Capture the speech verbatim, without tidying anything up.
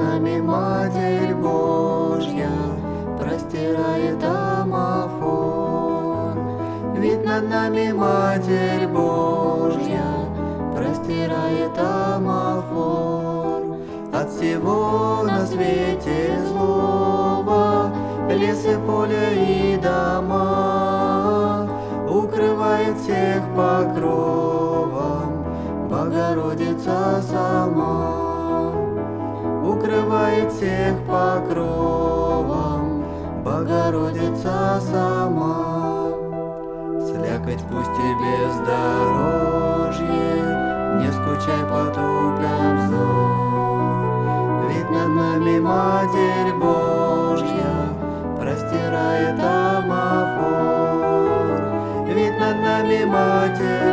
нами Матерь Божья простирает домофон. Ведь над нами Матерь Божья простирает домофон. От всего на свете злого, лесы, поля и дома, укрывает всех покровом Богородица сама. Укрывает всех покровом Богородица сама. Слякоть пусть и бездорожье, не скучай, потупя взор. Ведь над нами Матерь Божья простирает домофон. Ведь над нами Матерь